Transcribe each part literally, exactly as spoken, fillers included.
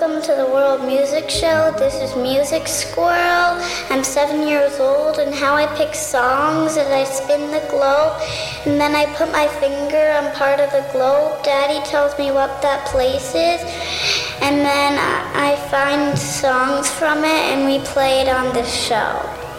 welcome to the World Music Show. This is Music Squirrel. I'm seven years old, and how I pick songs is I spin the globe, and then I put my finger on part of the globe. Daddy tells me what that place is, and then I find songs from it, and we play it on this show.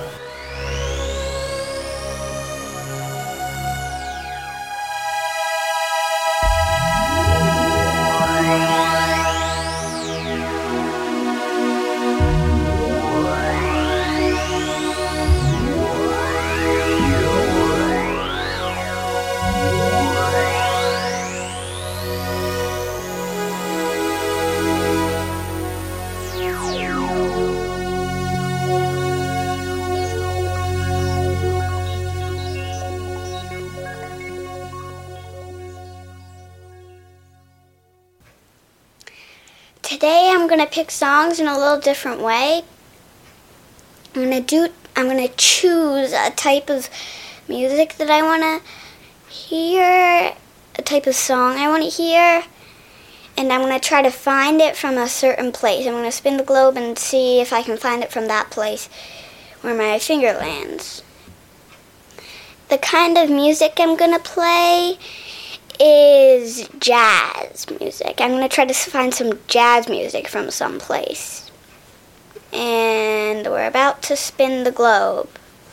Today I'm going to pick songs in a little different way. I'm going to do I'm going to choose a type of music that I want to hear, a type of song I want to hear, and I'm going to try to find it from a certain place. I'm going to spin the globe and see if I can find it from that place where my finger lands. The kind of music I'm going to play is jazz music. I'm going to try to find some jazz music from someplace. And we're about to spin the globe.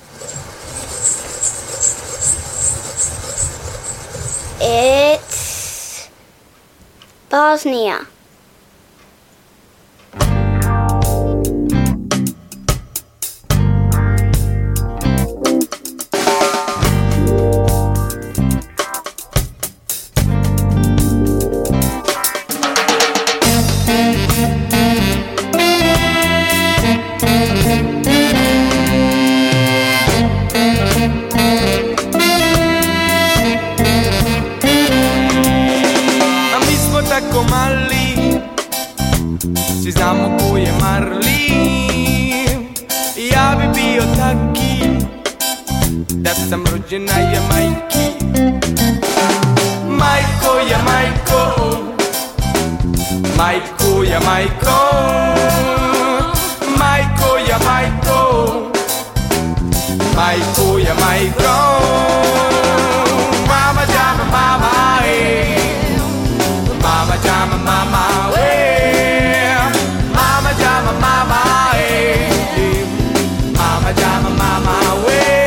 It's Bosnia. Svi znamo ko je Marley. Ja bi bio taki da sam rođen na Jamajki. Majko, Jamajko, majko, Jamajko, majko, Jamajko, majko, Jamajko. Mama jama mama, eh. Mama jama mama, eh. Mama jama mama, eh. Mama jama mama, eh.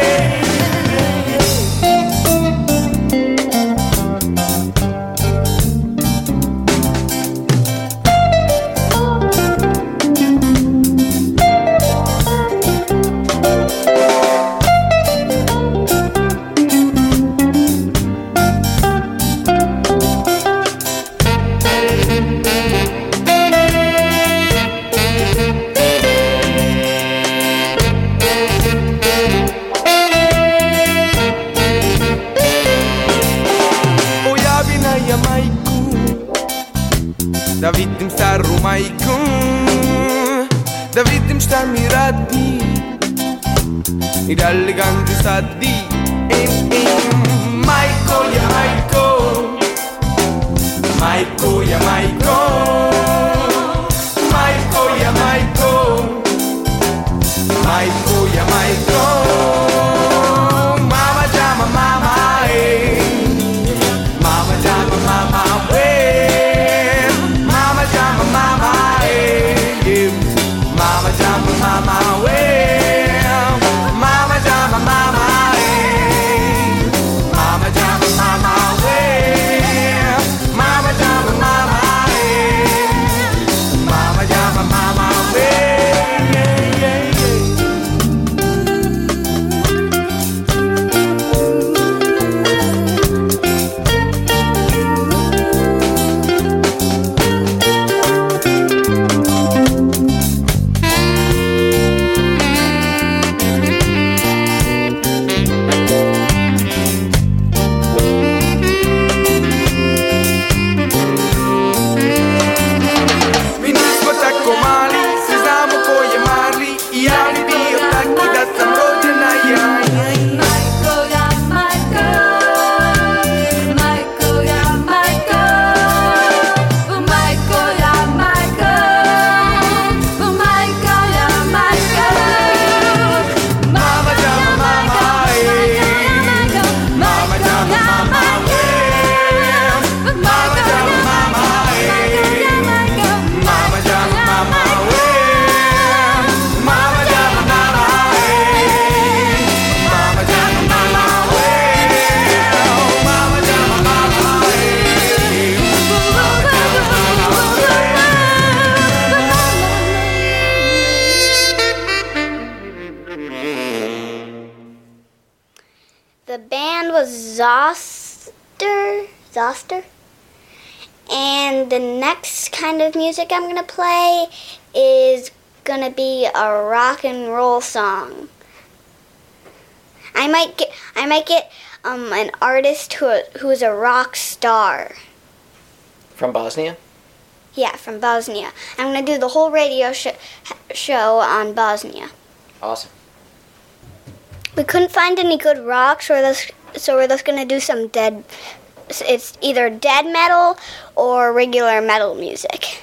Da vidim staru majku, da vidim šta mi radi i da li ganđu sadi. Em, em. Majko je majko, majko je majko, majko je majko, majko je majko. Mama jama mama, eh. Mama jama mama, eh. Mama jama mama, eh. Mama jama mama, well. Mama jama mama, eh. Mama jama mama, well. Mama jama mama, eh. was Zoster. Zoster. And the next kind of music I'm going to play is going to be a rock and roll song. I might get I might get um, an artist who who is a rock star. From Bosnia? Yeah, from Bosnia. I'm going to do the whole radio sh- show on Bosnia. Awesome. We couldn't find any good rock, so we're just, so we're just going to do some dead... It's either dead metal or regular metal music.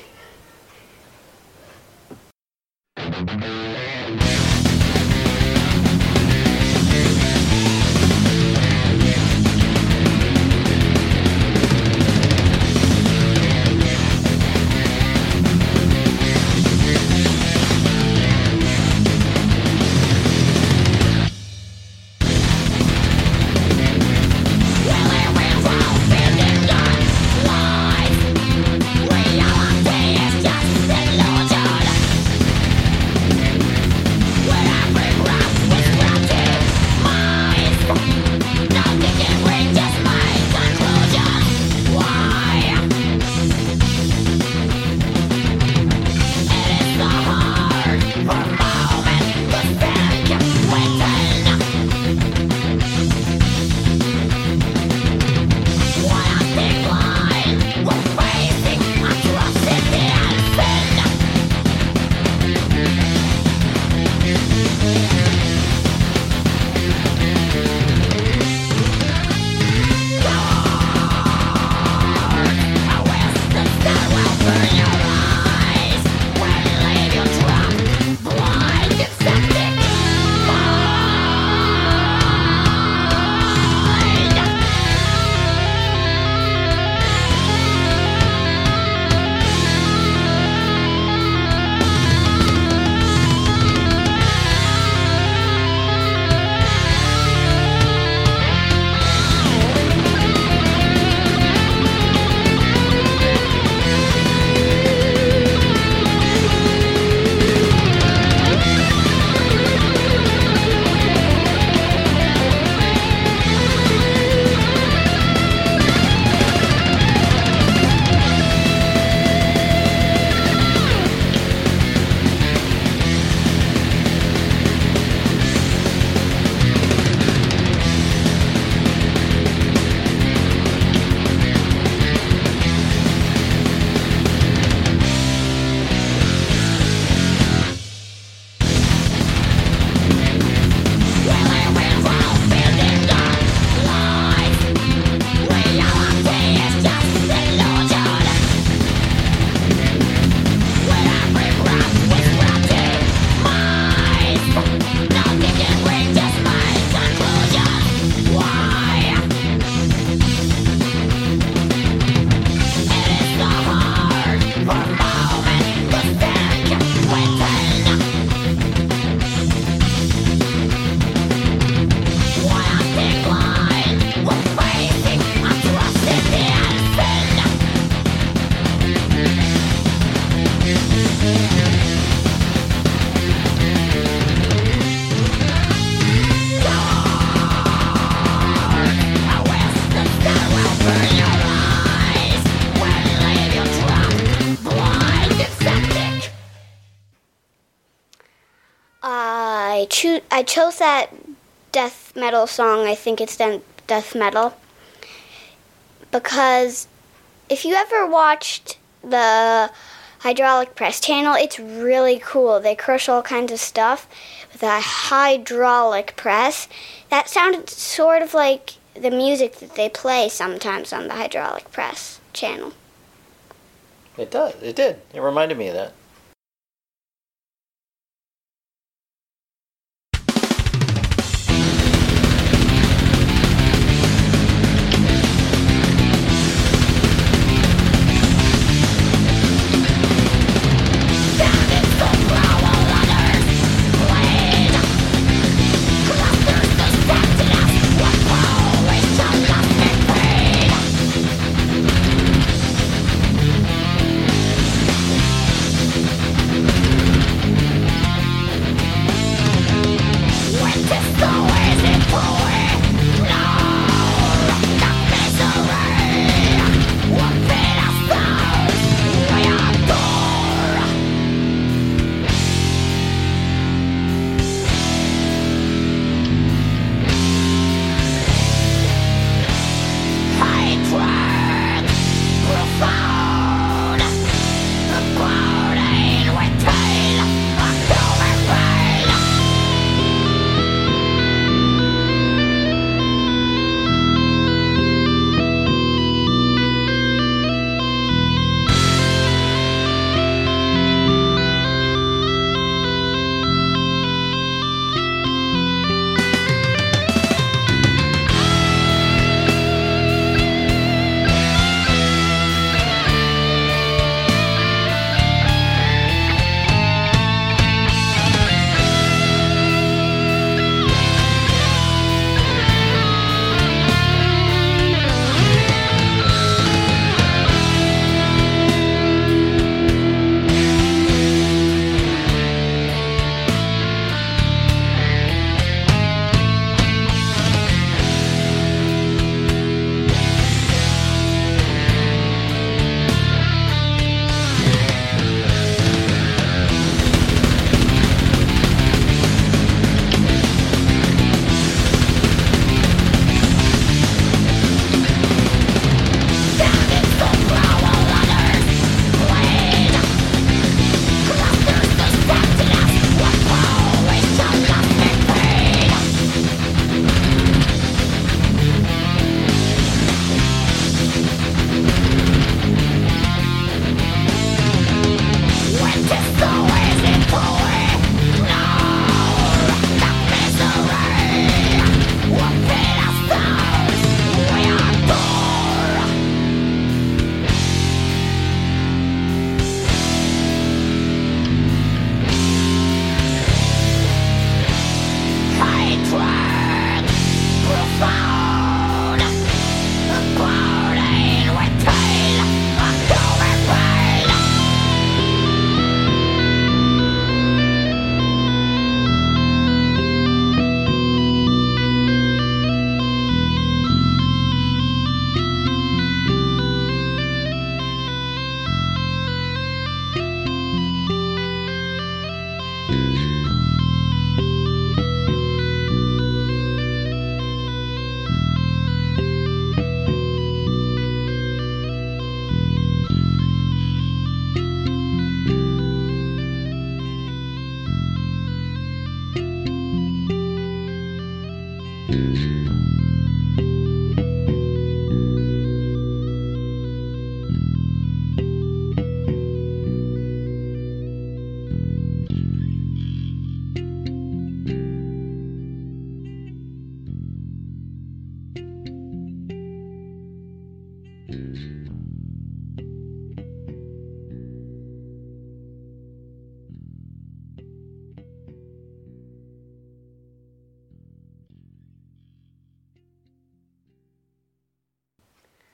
I cho- I chose that death metal song. I think it's de- death metal because if you ever watched the Hydraulic Press channel, it's really cool. They crush all kinds of stuff with a hydraulic press. That sounded sort of like the music that they play sometimes on the Hydraulic Press channel. It does. It did. It reminded me of that.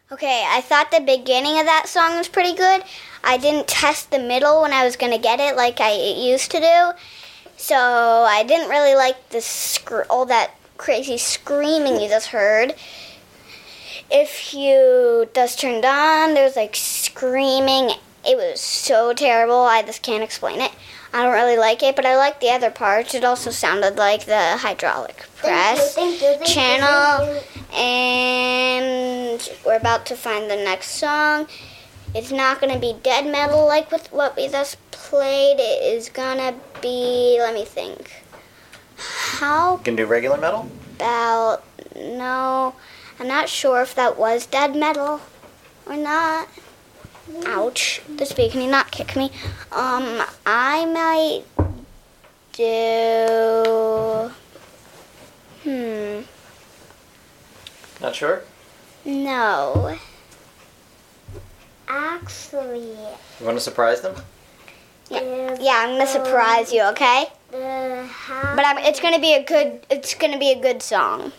Okay, I thought the beginning of that song was pretty good. I didn't test the middle when I was going to get it like I used to do. So I didn't really like the sc- all that crazy screaming you just heard. If you just turned on, there was like screaming. It was so terrible, I just can't explain it. I don't really like it, but I like the other parts. It also sounded like the hydraulic press Thank you, thank you, thank channel. you, thank And we're about to find the next song. It's not going to be dead metal like with what we just played. It is going to be, let me think. How You can do regular metal? about, no, I'm not sure if that was dead metal or not. Ouch. The speaker need not kick me. Um, I might do, hmm, Not sure? no. Actually, You want to surprise them? Yeah, yeah, I'm gonna surprise you, okay? the house. But I'm, it's gonna be a good. It's gonna be a good song.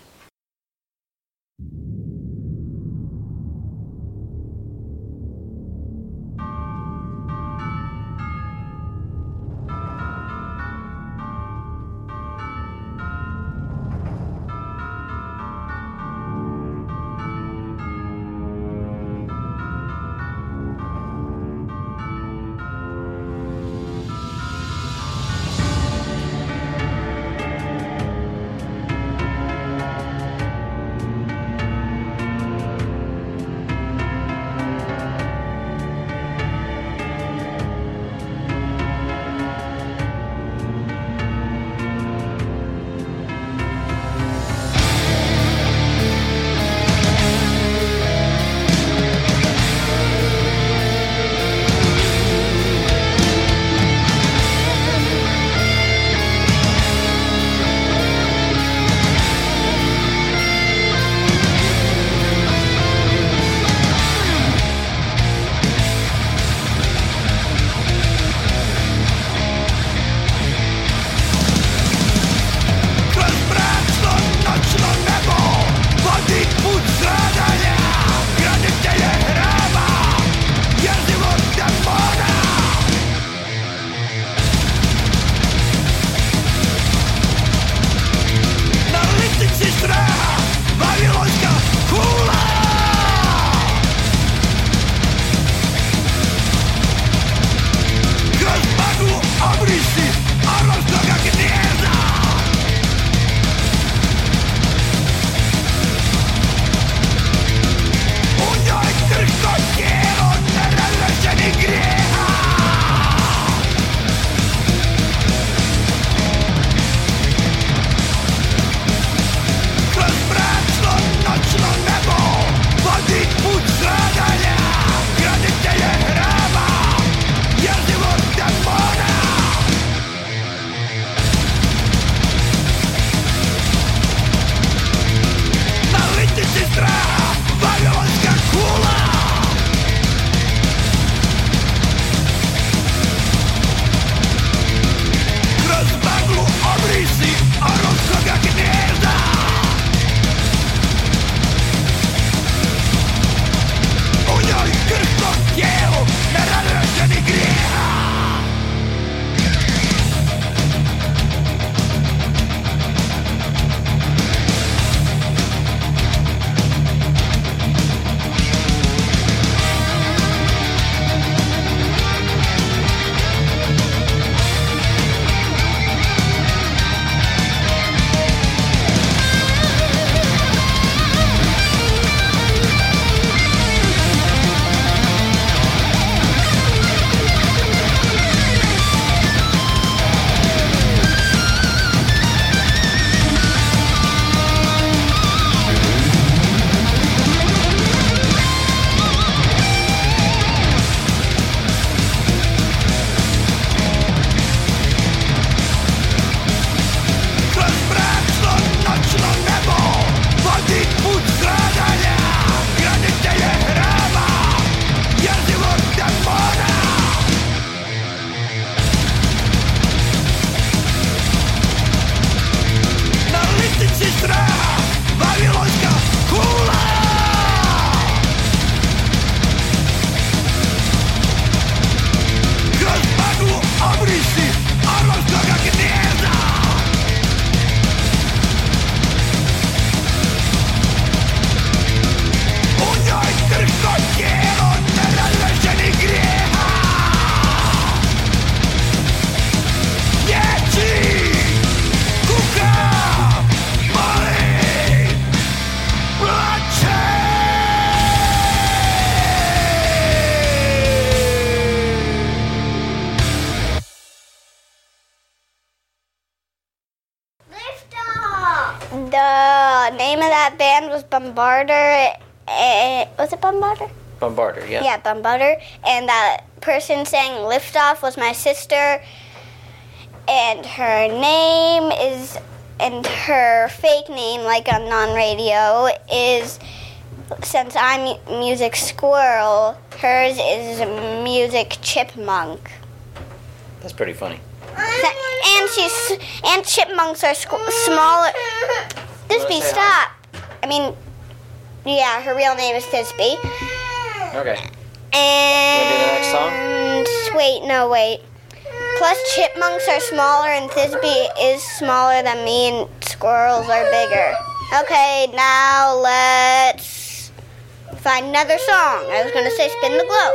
The name of that band was Bombarder. Uh, was it Bombarder? Bombarder, yeah. Yeah, Bombarder. And that person saying Liftoff was my sister. And her name is, and her fake name, like on non-radio, is, since I'm Music Squirrel, hers is Music Chipmunk. That's pretty funny. And she's, and chipmunks are squ- smaller. Thisbe, stop. I mean, yeah, her real name is Thisbe. Okay. And Wanna do the next song? Wait, no, wait. Plus, chipmunks are smaller, and Thisbe is smaller than me, and squirrels are bigger. Okay, now let's find another song. I was gonna say Spin the Globe.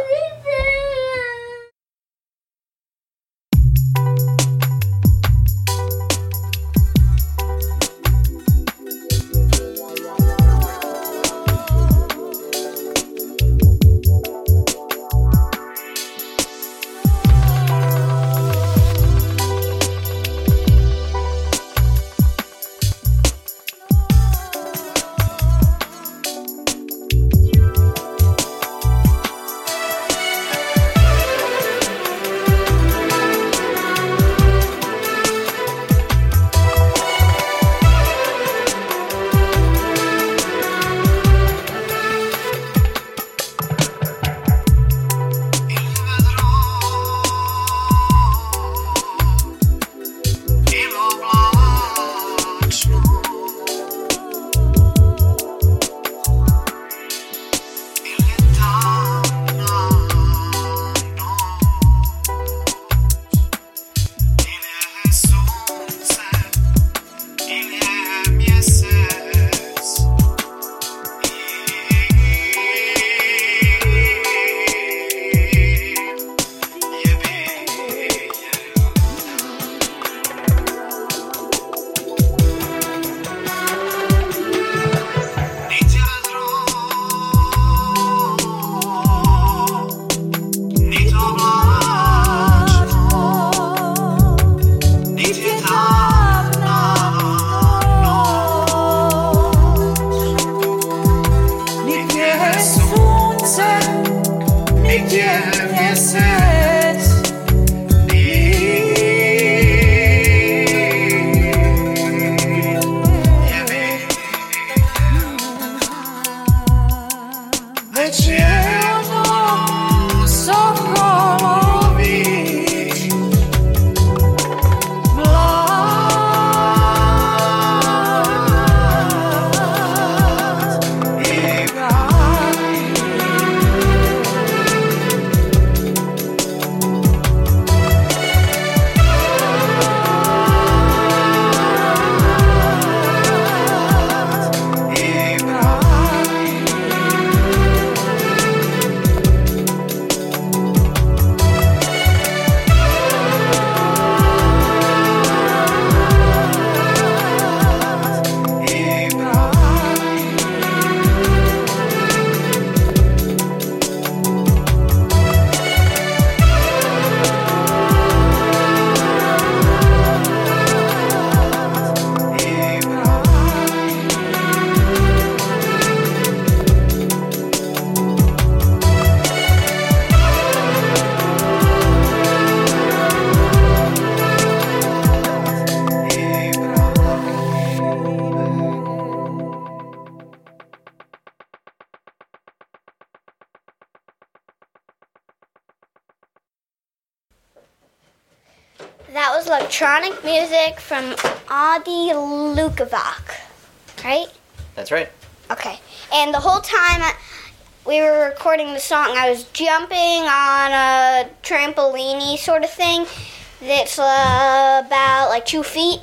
That was electronic music from Adi Lukovac, right? That's right. Okay. And the whole time I, we were recording the song, I was jumping on a trampoline sort of thing that's uh, about like two feet,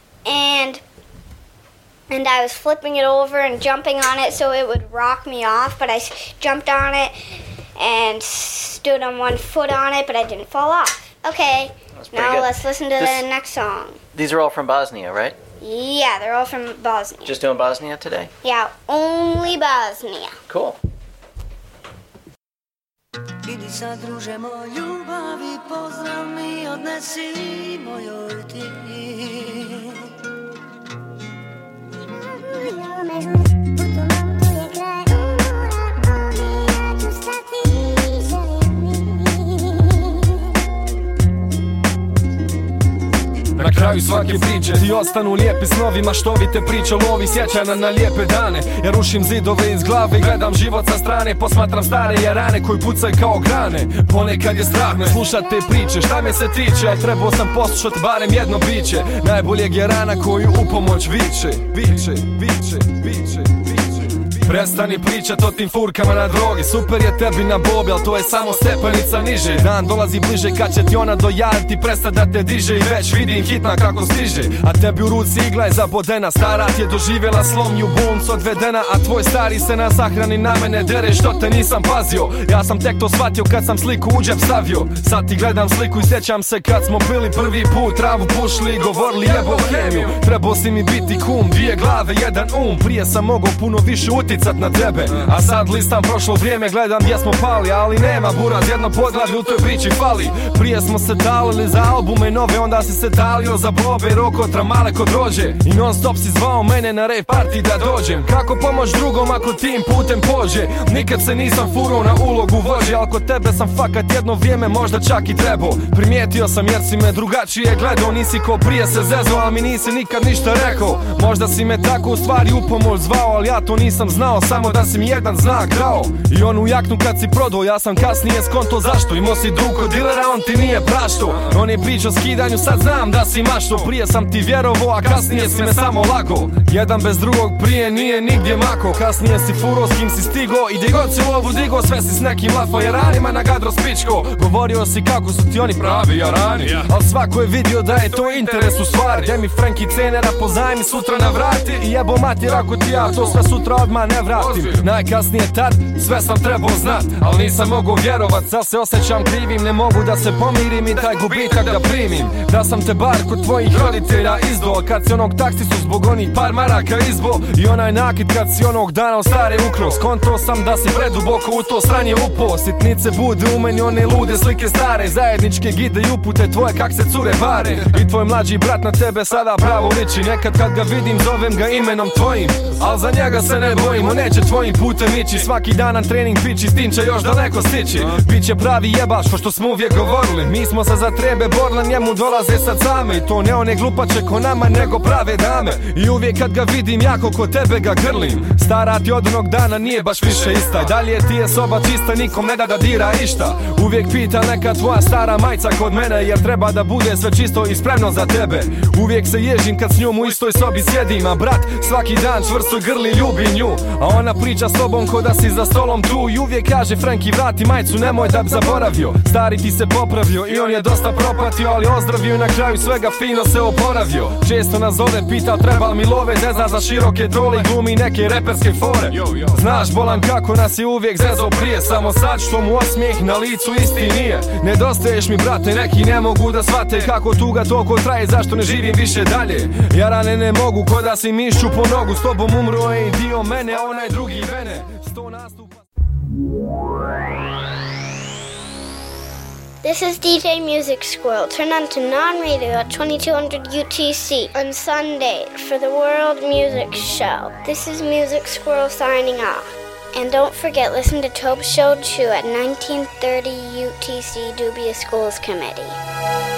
and and I was flipping it over and jumping on it so it would rock me off, but I jumped on it and stood on one foot on it, but I didn't fall off. Okay. Now good. Let's listen to This- the next song. These are all from Bosnia, right? Yeah, they're all from Bosnia. Just doing Bosnia today? Yeah, only Bosnia. Cool. Idi sad druže moj ljubavi, pozdrav mi odnesi mojoj ti. Na kraju svake priče ti ostanu lijepi snovi, maštovite priče, lovi sjećana na lijepe dane. Ja rušim zidove iz glave i gledam život sa strane, posmatram stare jarane koji pucaju kao grane. Ponekad je strah me slušat te priče, šta me se tiče, a trebao sam poslušat barem jedno biće najboljeg jarana koji u pomoć viče, viče, viče, viče, viče. Prestani pričat o tim furkama na drogi, super je tebi na bobi, al to je samo stepenica niže. Dan dolazi bliže kad će ti ona dojaditi, prestat da te diže i već vidim hitna kako stiže. A tebi u ruci igla je zabodena, stara ti je doživjela slom i u bolnicu odvedena, a tvoj stari se na sahrani na mene dere što te nisam pazio. Ja sam tek to shvatio kad sam sliku u džep stavio. Sad ti gledam sliku i sjećam se kad smo bili prvi put, travu pušli i govorili jebo kemiju. Trebao si mi biti kum, dvije glave, jedan um, prije sam mogao puno više uticat na tebe. A sad listam prošlo vrijeme, gledam gdje smo pali, ali nema buraz, jedno poglavlje u toj priči fali. Prije smo se talili za albume nove, onda si se talio za bobe, rokotra, male kod rođe. I non stop si zvao mene na rave party da dođem. Kako pomoć drugom ako tim putem pođe? Nikad se nisam furao na ulogu vođe, al kod tebe sam fakat jedno vrijeme možda čak i trebao. Primijetio sam jer si me drugačije gledao, nisi ko prije se zezao, al mi nisi nikad ništa rekao. Možda si me tako u stvari u pomoć zvao, al ja to nisam znao, samo da si mi jedan znak dao. I onu jaknu kad si prodao, ja sam kasnije skonto zašto. Imao si drug kod dilera, on ti nije prašto. On je pričao skidanju, sad znam da si mašto. Prije sam ti vjerovo, a kasnije si me samo lago. Jedan bez drugog prije nije nigdje mako. Kasnije si furo s kim si stigo, i gdje god si lovu digo, sve si s nekim lafo jaranima na gadro spičko. Govorio si kako su ti oni pravi jarani, al svako je vidio da je to interes u stvari. Gdje mi Franki cenera pozajmi sutra navrati, i jebo matir ako ti ja to sve sutra odmah ne vratim. Najkasnije tad, sve sam trebao znat, al nisam mogao vjerovat, sad se osjećam krivim. Ne mogu da se pomirim i taj gubitak da primim. Da sam te bar kod tvojih roditelja izdo, kad si onog taksicu zbog onih par maraka izbo. I onaj nakit kad si onog dana od stare ukro. Skonto sam da si preduboko u to sranje upo. Sitnice bude u meni one lude slike stare, zajedničke gide i upute tvoje kak se cure bare. I tvoj mlađi brat na tebe sada pravo liči, nekad kad ga vidim zovem ga imenom tvojim, al za njega se ne bojim, on neće tvojim putem ići. Svaki dan na trening pići, s tim će još daleko stići. Biće pravi jebaš, ko što smo uvijek govorili. Mi smo se za trebe borla, njemu dolaze sad same. I to ne one glupače ko nama, nego prave dame. I uvijek kad ga vidim, jako ko tebe ga grlim. Stara ti od onog dana nije baš više ista, i dalje ti je soba čista, nikom ne da da dira išta. Uvijek pita neka tvoja stara majca kod mene, jer treba da bude sve čisto i spremno za tebe. Uvijek se ježim kad s njom u istoj sobi sjedim, a brat svaki dan čvrsto grli ljubi nju. A ona priča s tobom ko da si za stolom tu, i uvijek kaže Franki vrati majcu, nemoj da bi zaboravio. Stari ti se popravio i on je dosta propatio, ali ozdravio i na kraju svega fino se oporavio. Često nas zove, pita treba li mi love, zeza za široke trole i glumi neke reperske fore. Znaš bolan kako nas je uvijek zezo prije, samo sad što mu osmijeh na licu isti nije. Nedostaješ mi brate, neki ne mogu da shvate kako tuga toliko traje, zašto ne živim više dalje. Jarane ne mogu, ko da si mišću po nogu, s tobom umro je i dio mene, onaj drugi vene. Sto nastupa. This is D J Music Squirrel. Turn on to non-radio at twenty-two hundred U T C on Sunday for the World Music Show. This is Music Squirrel signing off. And don't forget, listen to Tobe Show two at nineteen thirty U T C Dubious Schools Committee.